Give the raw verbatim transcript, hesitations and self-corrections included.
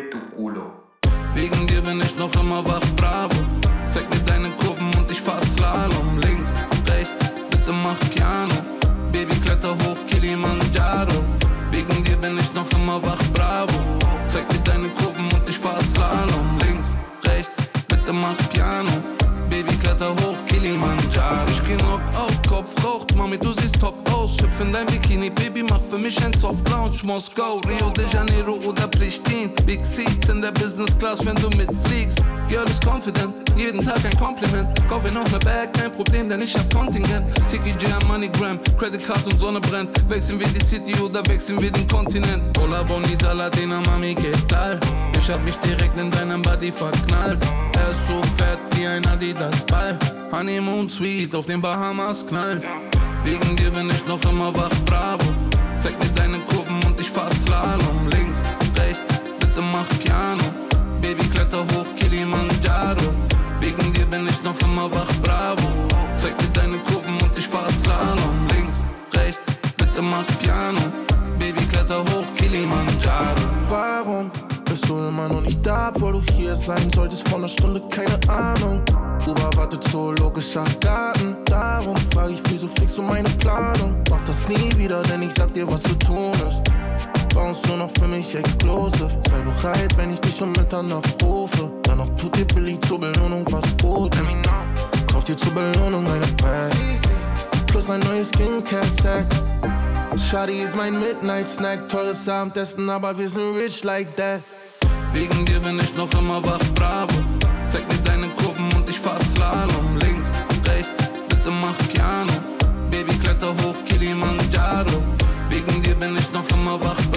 tu culo. Wegen dir bin ich noch immer wach, bravo. Zeig mir deine Kurven und ich fahr Slalom. Links, rechts, bitte mach Piano. Baby, kletter hoch, Kilimanjaro. Wegen dir bin ich noch immer wach, bravo. Zeig mir deine Kurven und ich fahr Slalom. Links, rechts, bitte mach Piano. Baby, kletter hoch, Kilimanjaro. Ich geh Knockout, Kopf raucht, Mami, du siehst top aus. Hüpf in dein Bikini, Baby, mach für mich ein Soft Lounge. Moskau, Rio de Janeiro oder Pristin. Big Seats in der Business Class, wenn du mitfliegst. Girl ist confident, jeden Tag ein Kompliment. Kauf ihr noch ne Bag, kein Problem, denn ich hab Kontingent. Tiki Jam, MoneyGram, Credit Card und Sonne brennt. Wechseln wir die City oder wechseln wir den Kontinent. Hola bonita Latina, Mami, que tal? Ich hab mich direkt in deinem Body verknallt. Er ist so fett wie ein Adidas-Ball. Honeymoon Suite auf den Bahamas knallt. Wegen dir bin ich noch immer wach, bravo. Zeig mir deine Kurven und ich fahr Slalom. Links, rechts, bitte mach Piano. Baby, kletter hoch, Kilimanjaro. Wegen dir bin ich noch immer wach, bravo. Zeig mir deine Kurven und ich fahr Slalom. Links, rechts, bitte mach Piano. Baby, kletter hoch, Kilimanjaro. Warum bist du immer noch nicht da, obwohl du hier sein solltest? Vor einer Stunde, keine Ahnung. Uber wartet zoologischer Garten. Darum frag ich, wieso fixst du meine Planung? Mach das nie wieder, denn ich sag dir, was zu tun ist. Bounce nur noch für mich explosive. Sei bereit, wenn ich dich um Mitternacht rufe. Dann noch tut dir Billy zur Belohnung was Gutes. Kauf dir zur Belohnung eine Bag plus ein neues Skincare-Set. Shawty ist mein Midnight-Snack. Teures Abendessen, aber wir sind rich like that. Wegen dir bin ich noch immer wach, bravo. Zeig mir deine Kurven und ich fahr Slalom. Links, rechts, bitte mach Piano. Baby, kletter hoch, Kilimanjaro. Wegen dir bin ich noch immer wach, bravo.